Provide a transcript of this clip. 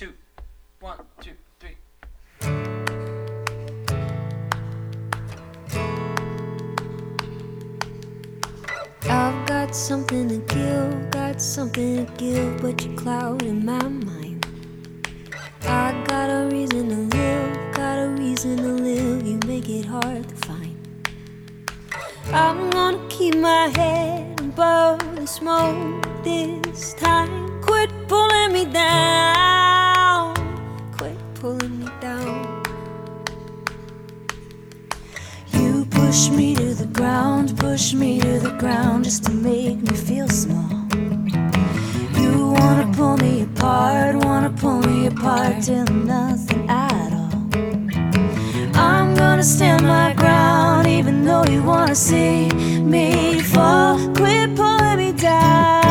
two, 1, 2, 3. I've got something to give, but you're clouding my mind. I got a reason to live, you make it hard to find. I'm gonna keep my head above the smoke this time. Quit pulling me down, quit pulling me down. You push me to the ground just to make me feel small. You wanna pull me apart till nothing at all. I'm gonna stand my ground even though you wanna see me fall. Quit pulling me down.